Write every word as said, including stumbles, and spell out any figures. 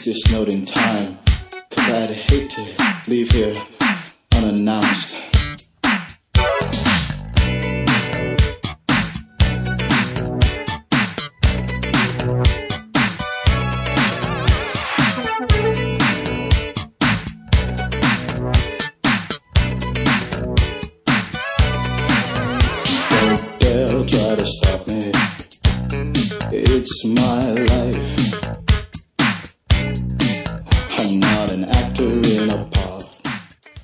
release this note in time, 'cause I'd hate to leave here unannounced. Don't dare try to stop me. It's my life.